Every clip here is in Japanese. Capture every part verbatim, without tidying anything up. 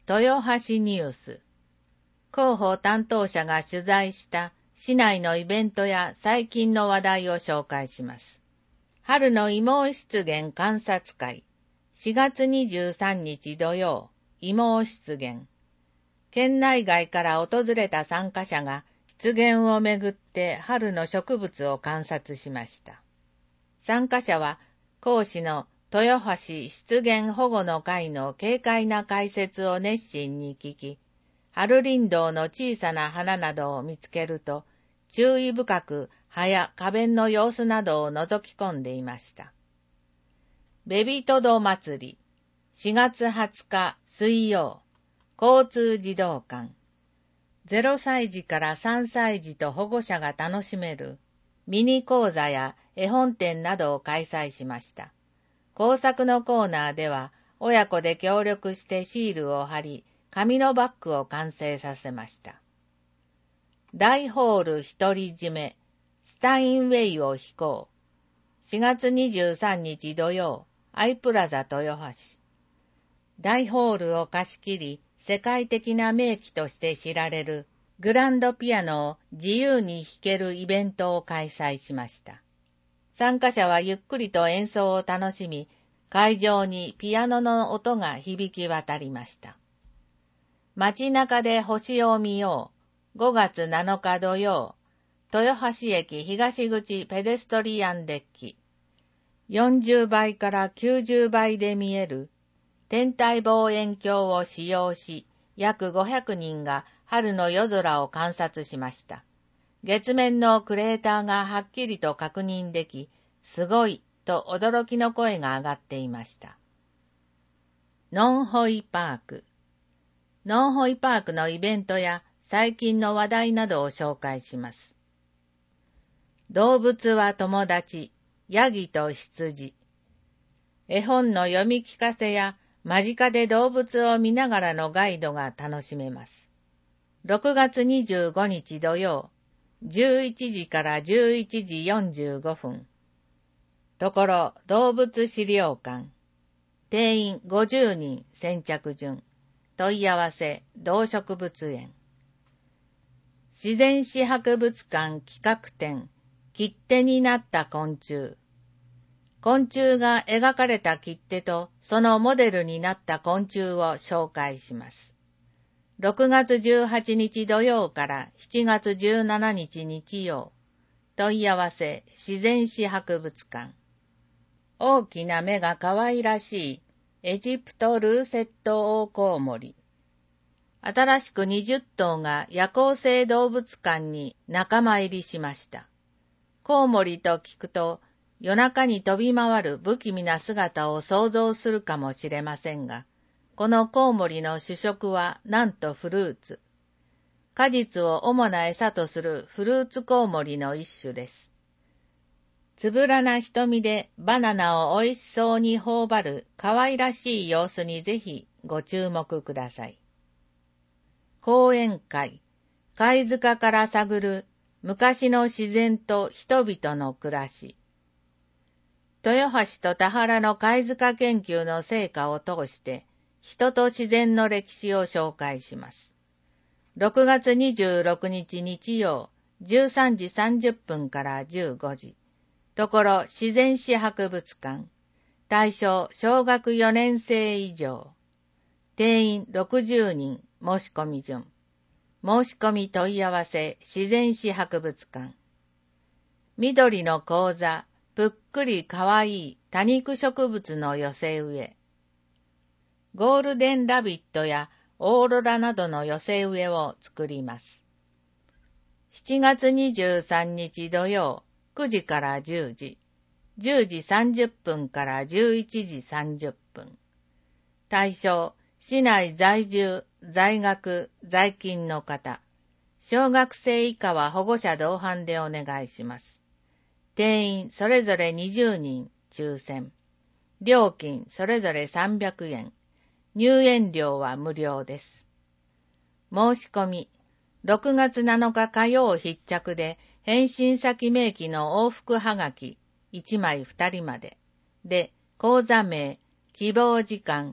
豊橋ニュース。広報担当者が取材した市内のイベントや最近の話題を紹介します。春の慰問湿原観察会。しがつにじゅうさんにち土曜、慰問湿原。県内外から訪れた参加者が湿原をめぐって春の植物を観察しました。参加者は講師の豊橋湿原保護の会の軽快な解説を熱心に聞き、春林道の小さな花などを見つけると、注意深く葉や花弁の様子などを覗き込んでいました。ベビトド祭り、しがつはつか水曜、交通児童館。ゼロさいじからさんさいじと保護者が楽しめるミニ講座や絵本展などを開催しました。工作のコーナーでは、親子で協力してシールを貼り、紙のバッグを完成させました。大ホール独り占め、スタインウェイを飛行。しがつにじゅうさんにち土曜、アイプラザ豊橋。大ホールを貸し切り、世界的な名器として知られるグランドピアノを自由に弾けるイベントを開催しました。参加者はゆっくりと演奏を楽しみ、会場にピアノの音が響き渡りました。街中で星を見よう。ごがつなのか土曜、豊橋駅東口ペデストリアンデッキ。よんじゅうばいからきゅうじゅうばいで見える天体望遠鏡を使用し、約ごひゃくにんが春の夜空を観察しました。月面のクレーターがはっきりと確認でき、すごいと驚きの声が上がっていました。ノンホイパーク。ノンホイパークのイベントや最近の話題などを紹介します。動物は友達、ヤギと羊。絵本の読み聞かせや間近で動物を見ながらのガイドが楽しめます。ろくがつにじゅうごにち土曜、じゅういちじからじゅういちじよんじゅうごふん。ところ動物資料館。定員ごじゅうにん先着順。問い合わせ動植物園。自然史博物館企画展。切手になった昆虫。昆虫が描かれた切手とそのモデルになった昆虫を紹介します。ろくがつじゅうはちにち土曜からしちがつじゅうしちにち日曜。問い合わせ自然史博物館。大きな目が可愛らしいエジプトルーセットオオコウモリ。新しくにじゅっとうが夜行性動物館に仲間入りしました。コウモリと聞くと夜中に飛び回る不気味な姿を想像するかもしれませんが、このコウモリの主食はなんとフルーツ。果実を主な餌とするフルーツコウモリの一種です。つぶらな瞳でバナナをおいしそうに頬張る可愛らしい様子にぜひご注目ください。講演会、貝塚から探る昔の自然と人々の暮らし。豊橋と田原の貝塚研究の成果を通して、人と自然の歴史を紹介します。ろくがつにじゅうろくにち日曜、じゅうさんじさんじゅっぷんからじゅうごじ。ところ自然史博物館。対象小学よねんせい以上。定員ろくじゅうにん、申し込み順。申し込み問い合わせ自然史博物館。緑の講座、ぷっくりかわいい多肉植物の寄せ植え。ゴールデンラビットやオーロラなどの寄せ植えを作ります。しちがつにじゅうさんにち土曜、くじからじゅうじ、じゅうじさんじゅっぷんからじゅういちじさんじゅっぷん。対象、市内在住、在学、在勤の方。小学生以下は保護者同伴でお願いします。定員それぞれにじゅうにん、抽選。料金それぞれさんびゃくえん。入園料は無料です。申し込み、ろくがつなのか火曜必着で、返信先明記の往復はがき、いちまいふたりまで。で、講座名、希望時間、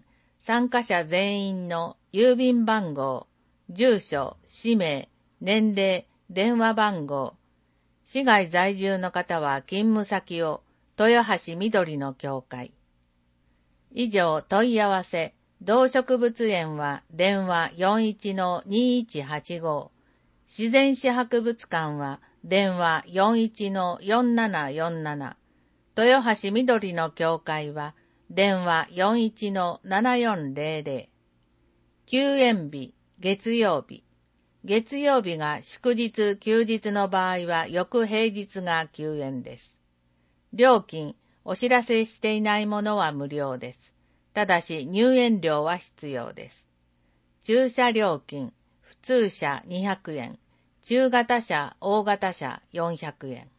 参加者全員の郵便番号、住所、氏名、年齢、電話番号。市外在住の方は勤務先を豊橋緑の教会。以上問い合わせ、動植物園は電話 よんいちのにいちはちご、自然史博物館は電話 よんいちのよんななよんなな、豊橋緑の教会は電話 よんいちのななよんぜろぜろ。休園日、月曜日。月曜日が祝日休日の場合は翌平日が休園です。料金、お知らせしていないものは無料です。ただし入園料は必要です。駐車料金、普通車にひゃくえん、中型車、大型車よんひゃくえん。